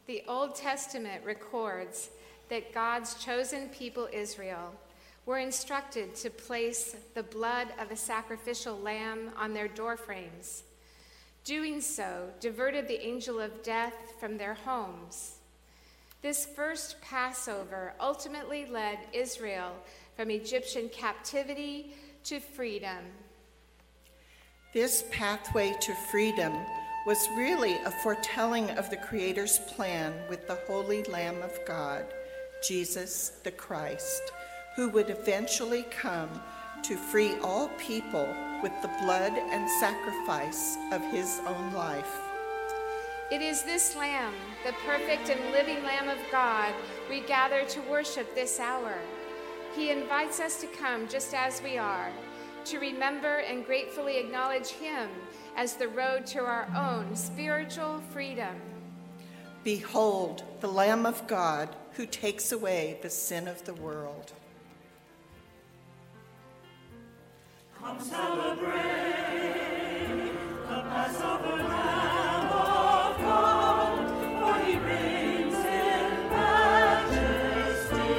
The Old Testament records that God's chosen people, Israel, were instructed to place the blood of a sacrificial lamb on their doorframes. Doing so diverted the angel of death from their homes. This first Passover ultimately led Israel from Egyptian captivity to freedom. This pathway to freedom was really a foretelling of the Creator's plan with the Holy Lamb of God, Jesus the Christ, who would eventually come to free all people with the blood and sacrifice of his own life. It is this Lamb, the perfect and living Lamb of God, we gather to worship this hour. He invites us to come just as we are, to remember and gratefully acknowledge him as the road to our own spiritual freedom. Behold, the Lamb of God who takes away the sin of the world. Come celebrate the Passover Lamb of God, for he reigns in majesty.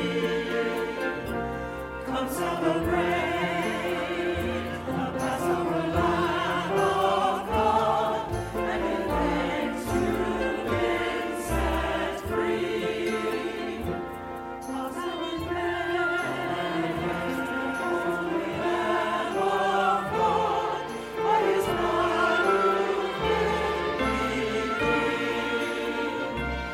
Come celebrate the Passover Lamb of God, and in thanks you've been set free. Come celebrate the Holy Lamb of God, by his blood you've been redeemed.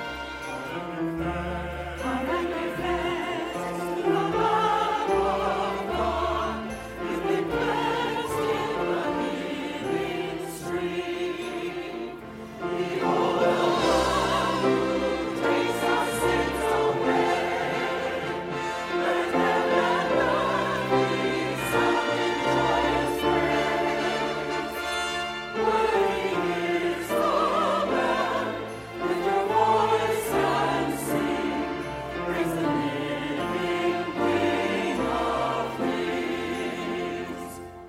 Come and give thanks to the Lamb of God. You've been blessed in the healing stream. Behold the Lamb who takes our sins away. Let heaven and earth resound in joyous praise. Worthy is the Lamb. Lift your voice and sing. Praise the living King of Kings.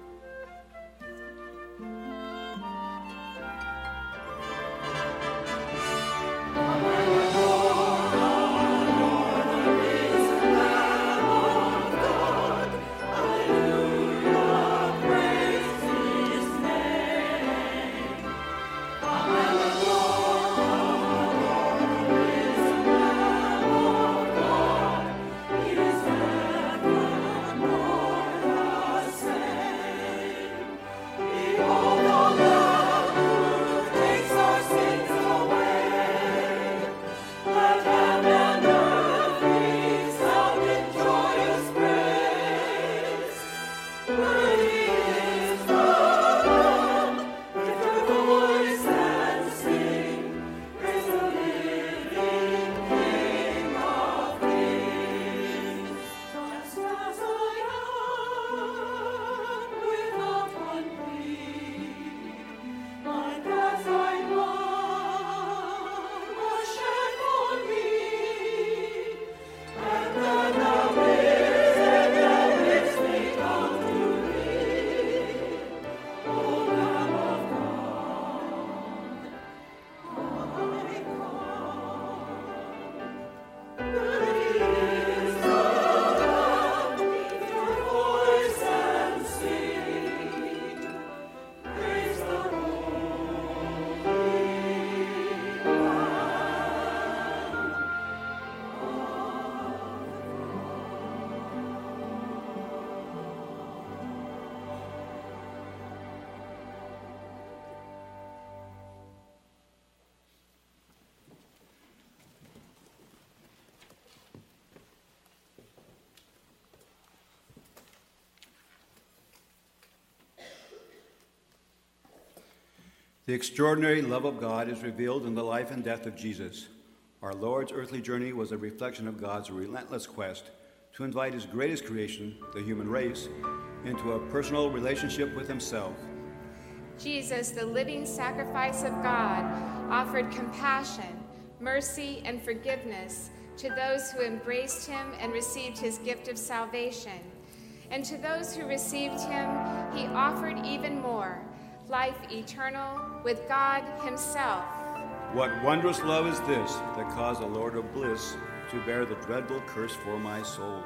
Come and adore the risen Lamb of God. Hallelujah, praise his name. Come and adore the risen Lamb of God. He is evermore the same. Behold the Lamb who takes our sins away. Let heaven and earth resound in joyous praise. Worthy is the Lamb. Lift your voice and sing. Praise the living King of Kings. Just as I am without one plea, my Passover blood was shed for me, and then the risen and makes me come to thee, O Lamb of God, I come. Worthy is the Lamb. Lift your voice and sing. Praise the Holy The extraordinary love of God is revealed in the life and death of Jesus. Our Lord's earthly journey was a reflection of God's relentless quest to invite his greatest creation, the human race, into a personal relationship with himself. Jesus, the living sacrifice of God, offered compassion, mercy, and forgiveness to those who embraced him and received his gift of salvation. And to those who received him, he offered even more, life eternal with God himself. What wondrous love is this that caused the Lord of bliss to bear the dreadful curse for my soul?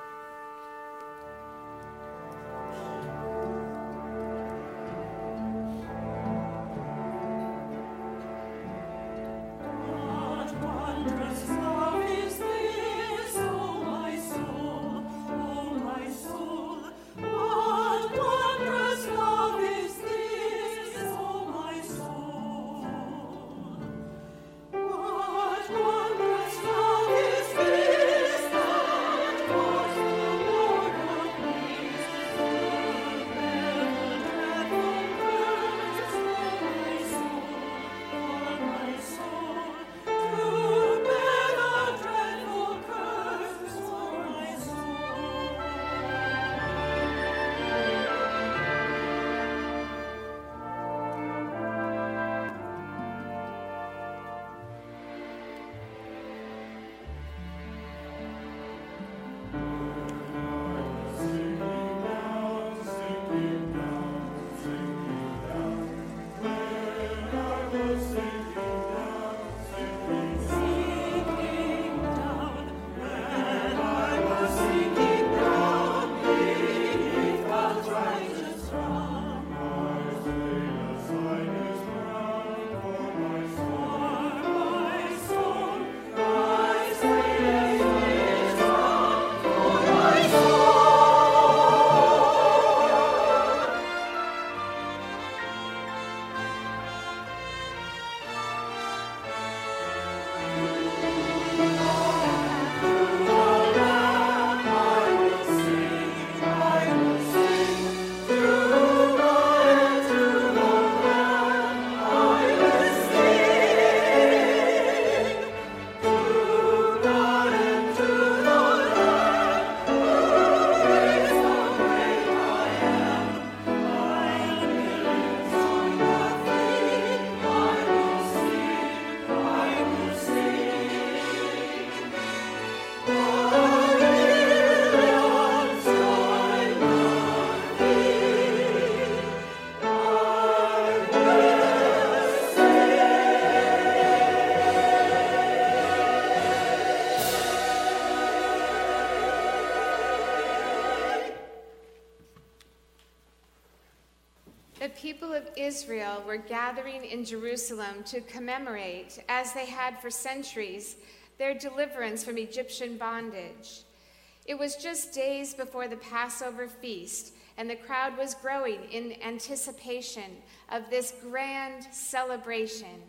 The people of Israel were gathering in Jerusalem to commemorate, as they had for centuries, their deliverance from Egyptian bondage. It was just days before the Passover feast, and the crowd was growing in anticipation of this grand celebration.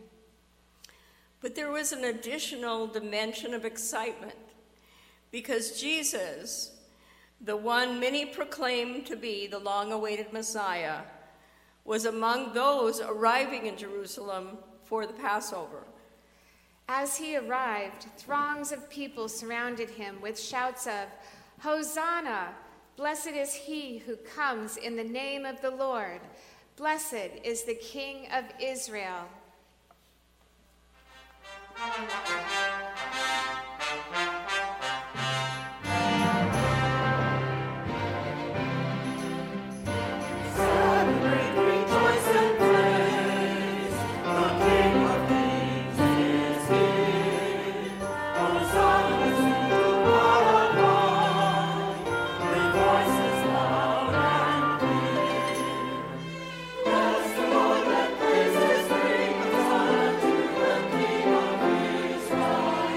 But there was an additional dimension of excitement, because Jesus, the one many proclaimed to be the long-awaited Messiah, was among those arriving in Jerusalem for the Passover. As he arrived, throngs of people surrounded him with shouts of, "Hosanna! Blessed is he who comes in the name of the Lord. Blessed is the King of Israel." Israel.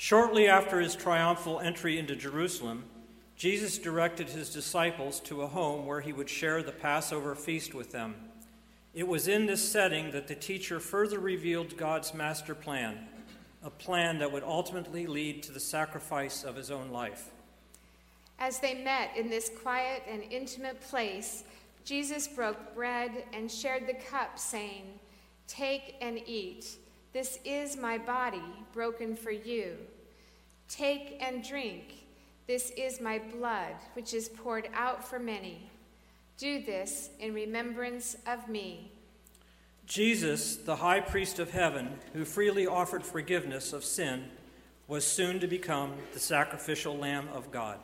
Shortly after his triumphal entry into Jerusalem, Jesus directed his disciples to a home where he would share the Passover feast with them. It was in this setting that the teacher further revealed God's master plan, a plan that would ultimately lead to the sacrifice of his own life. As they met in this quiet and intimate place, Jesus broke bread and shared the cup, saying, "Take and eat. This is my body broken for you. Take and drink. This is my blood, which is poured out for many. Do this in remembrance of me." Jesus, the high priest of heaven, who freely offered forgiveness of sin, was soon to become the sacrificial Lamb of God.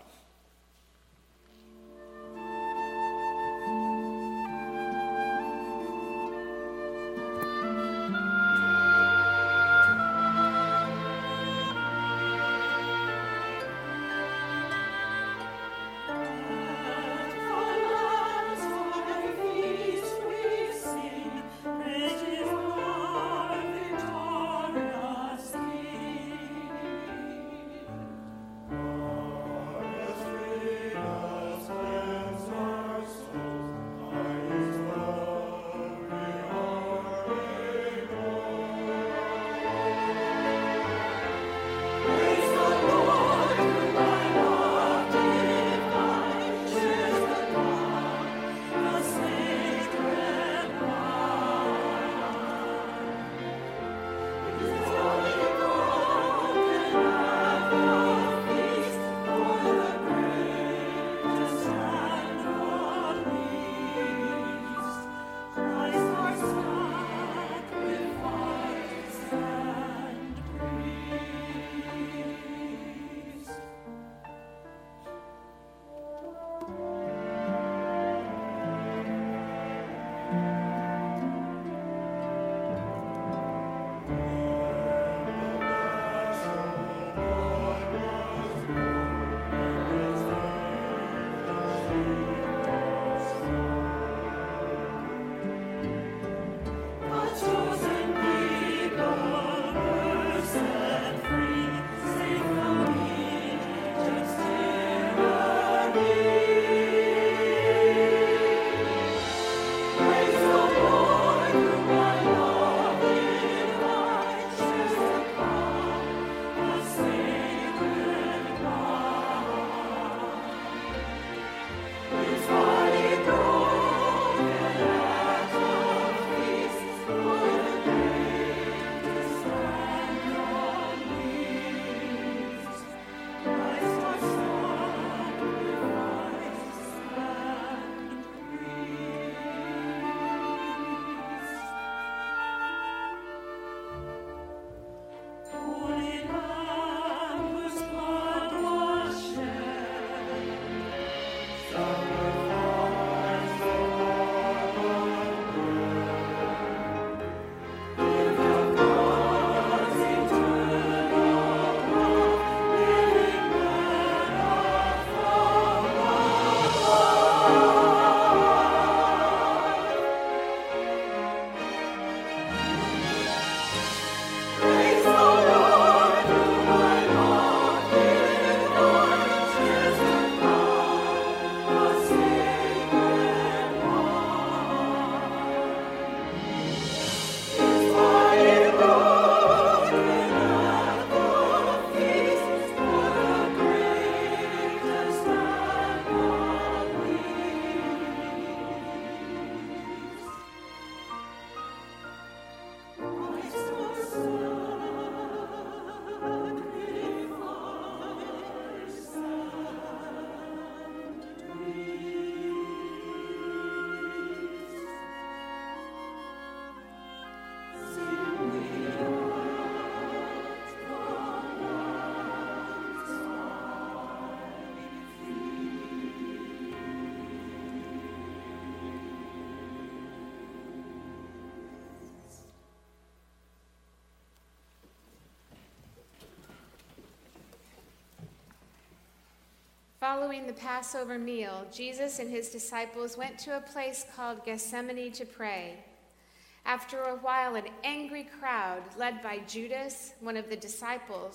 Following the Passover meal, Jesus and his disciples went to a place called Gethsemane to pray. After a while, an angry crowd, led by Judas, one of the disciples,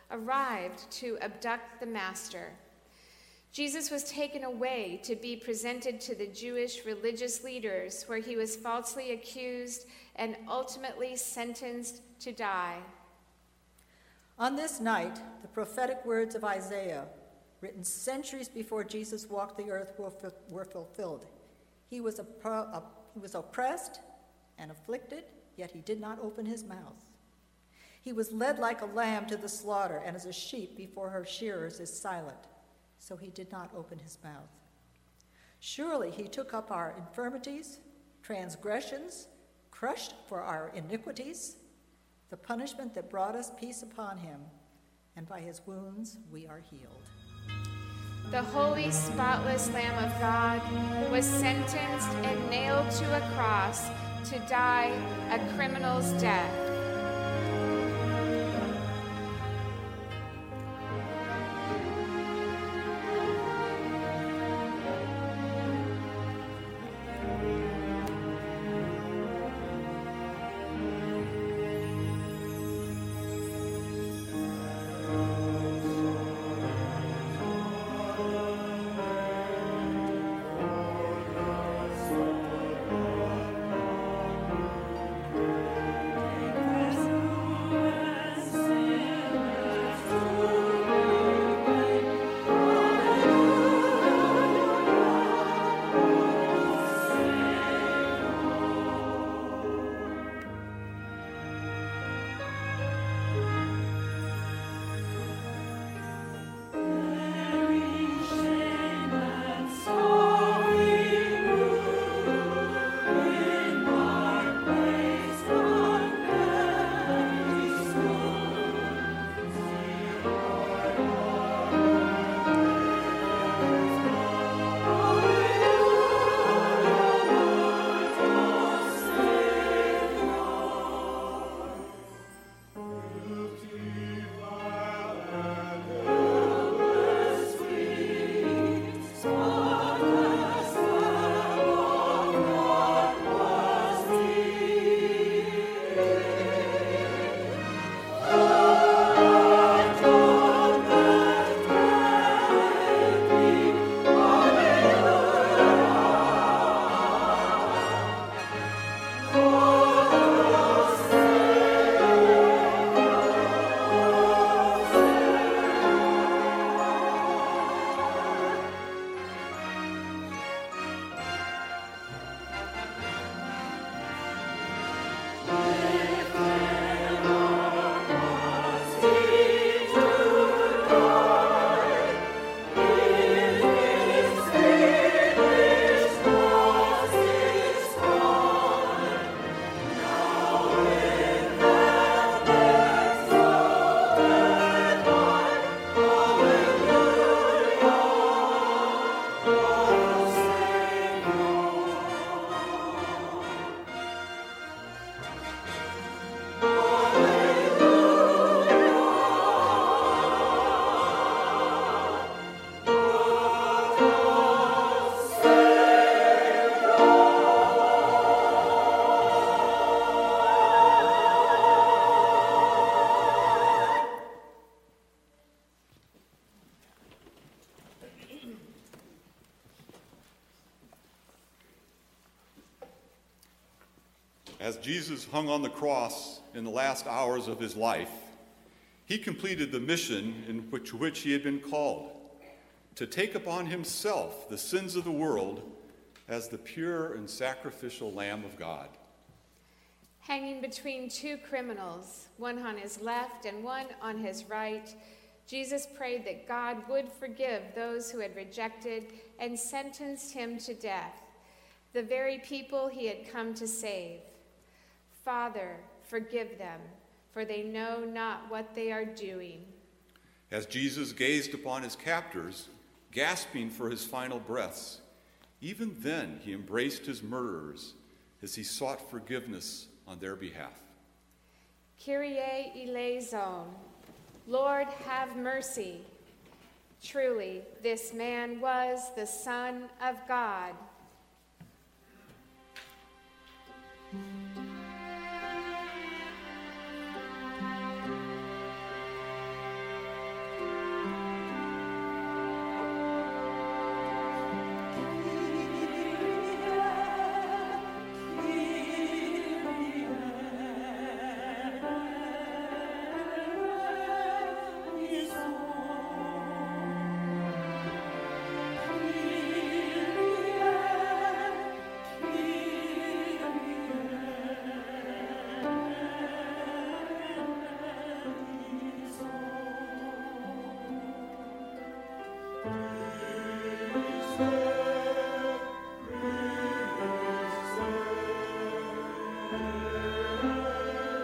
arrived to abduct the master. Jesus was taken away to be presented to the Jewish religious leaders, where he was falsely accused and ultimately sentenced to die. On this night, the prophetic words of Isaiah, written centuries before Jesus walked the earth, were fulfilled. He was oppressed and afflicted, yet he did not open his mouth. He was led like a lamb to the slaughter, and as a sheep before her shearers is silent, so he did not open his mouth. Surely he took up our infirmities, transgressions, crushed for our iniquities. The punishment that brought us peace upon him, and by his wounds we are healed. The holy, spotless Lamb of God was sentenced and nailed to a cross to die a criminal's death. As Jesus hung on the cross in the last hours of his life, he completed the mission to which he had been called, to take upon himself the sins of the world as the pure and sacrificial Lamb of God. Hanging between two criminals, one on his left and one on his right, Jesus prayed that God would forgive those who had rejected and sentenced him to death, the very people he had come to save. Father, forgive them, for they know not what they are doing. As Jesus gazed upon his captors, gasping for his final breaths, even then he embraced his murderers as he sought forgiveness on their behalf. Kyrie eleison, Lord, have mercy. Truly, this man was the Son of God.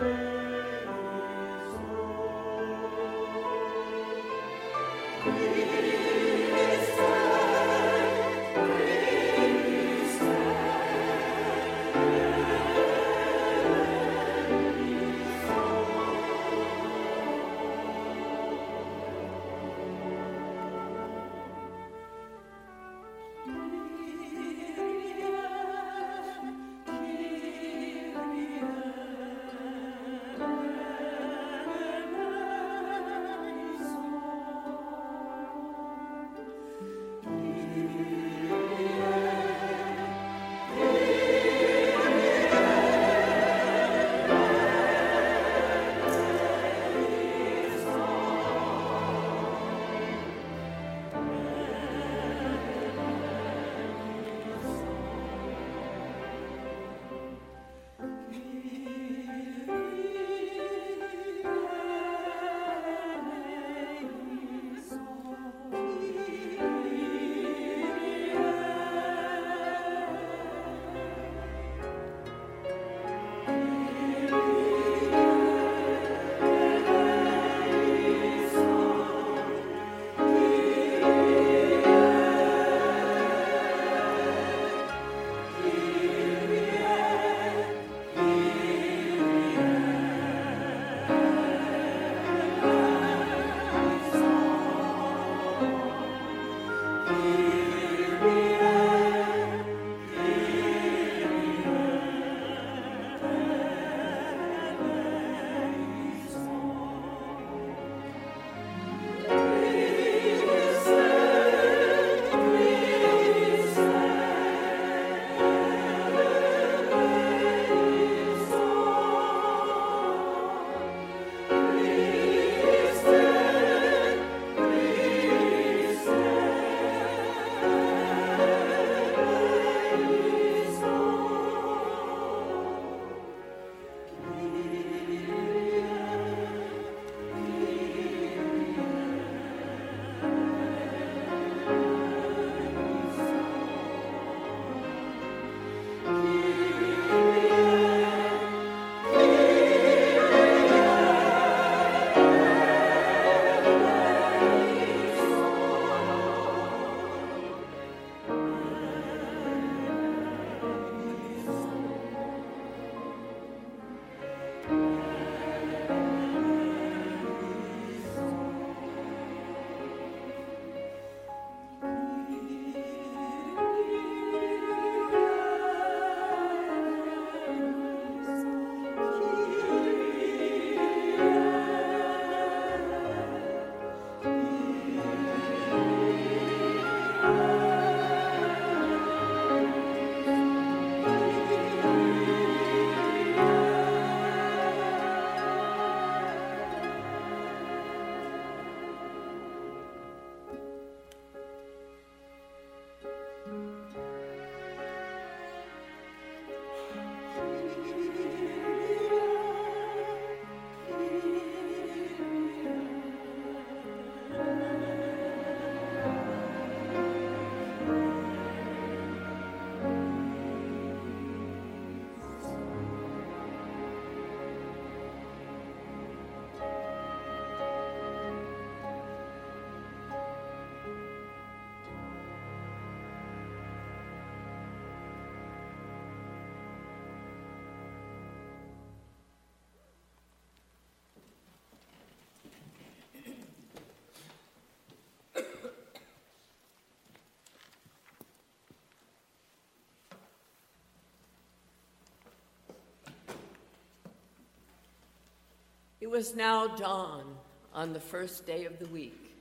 It was now dawn on the first day of the week.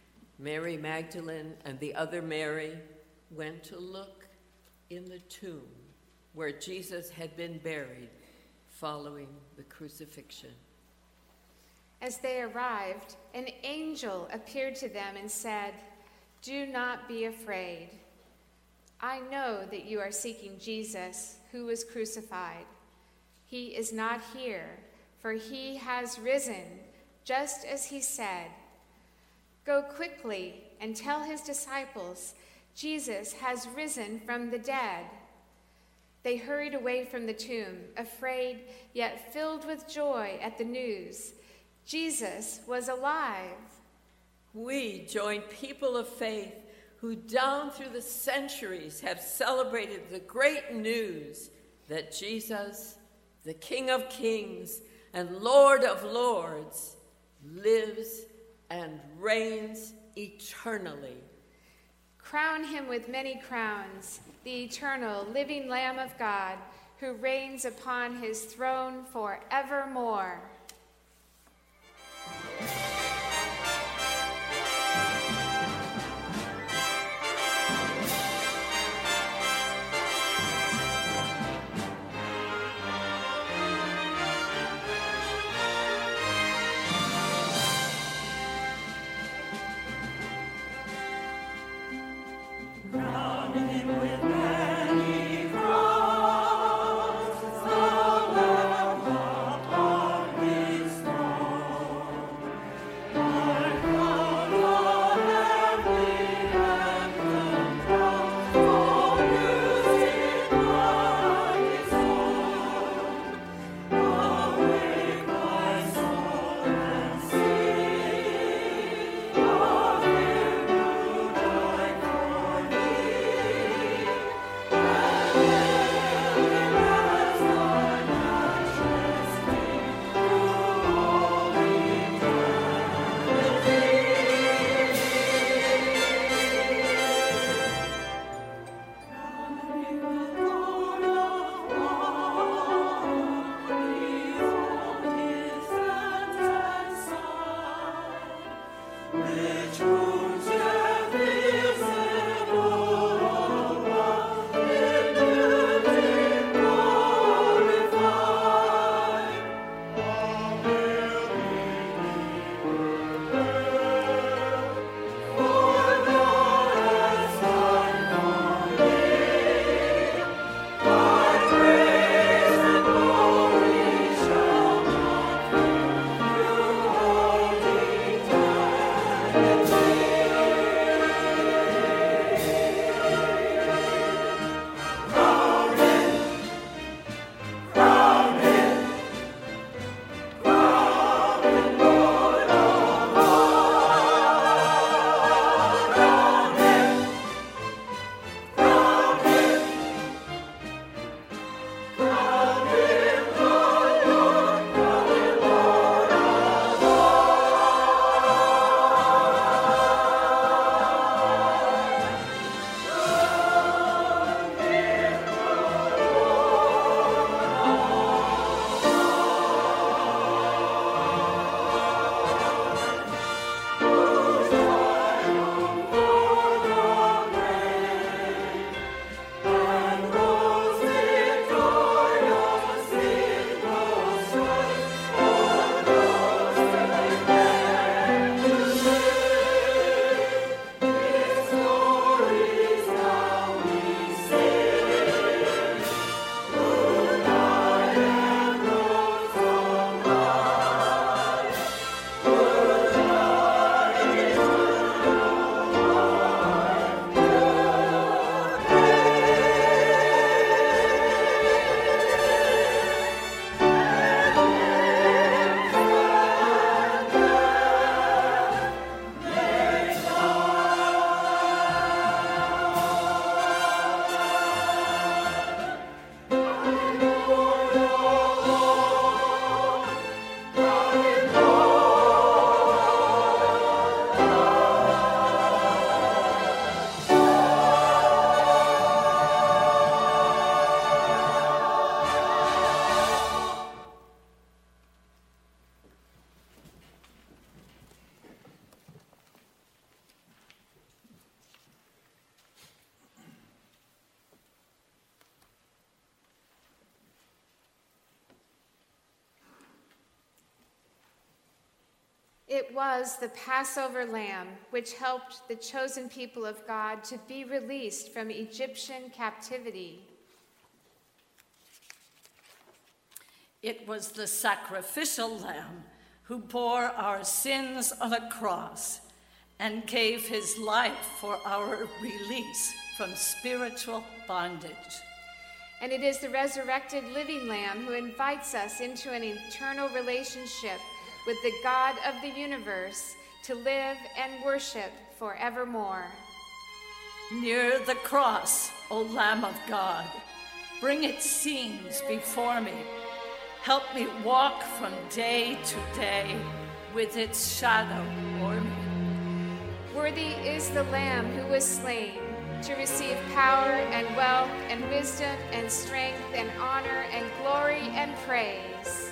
Mary Magdalene and the other Mary went to look in the tomb where Jesus had been buried following the crucifixion. As they arrived, an angel appeared to them and said, "Do not be afraid. I know that you are seeking Jesus, who was crucified. He is not here, for he has risen, just as he said. Go quickly and tell his disciples, Jesus has risen from the dead. They hurried away from the tomb, afraid yet filled with joy at the news. Jesus was alive. We join people of faith who down through the centuries have celebrated the great news that Jesus, the King of Kings and Lord of Lords, lives and reigns eternally. Crown him with many crowns, the eternal living Lamb of God, who reigns upon his throne forevermore. It was the Passover lamb which helped the chosen people of God to be released from Egyptian captivity. It was the sacrificial lamb who bore our sins on a cross and gave his life for our release from spiritual bondage. And it is the resurrected living Lamb who invites us into an eternal relationship with the God of the universe to live and worship forevermore. Near the cross, O Lamb of God, bring its scenes before me. Help me walk from day to day with its shadow o'er me. Worthy is the Lamb who was slain to receive power and wealth and wisdom and strength and honor and glory and praise.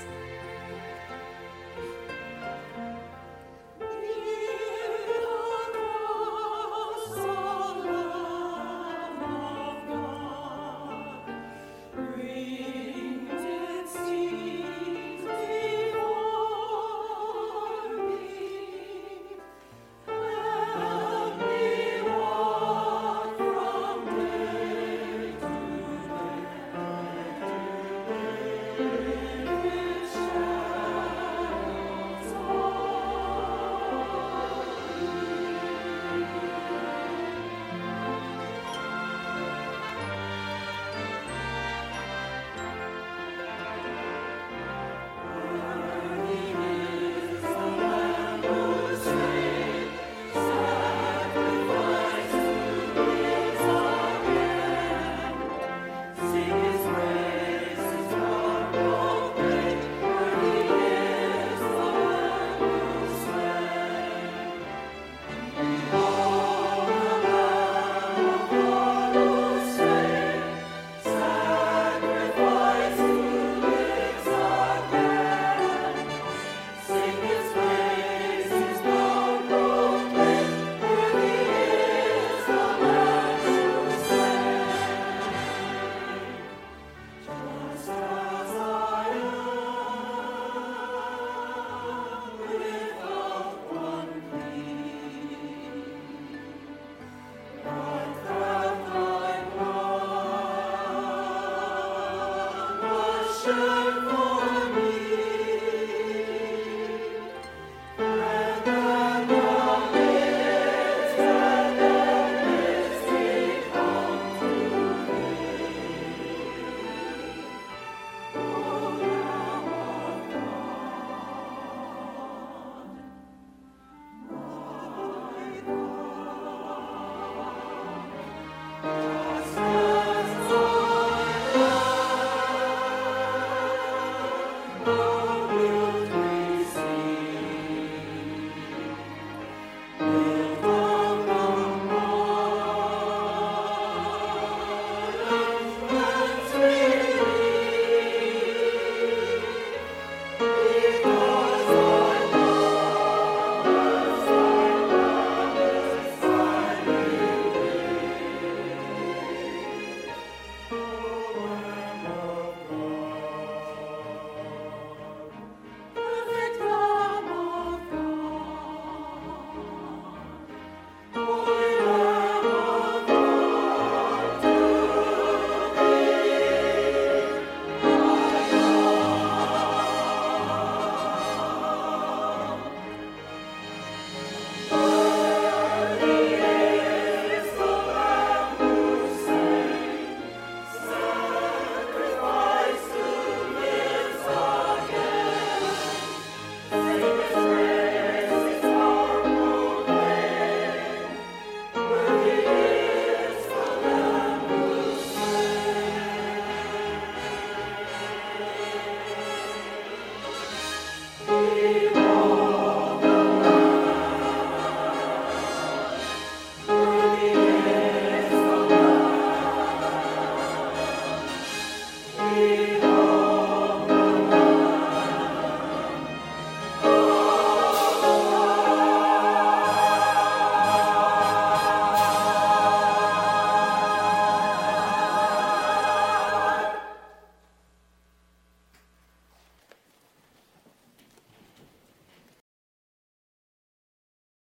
We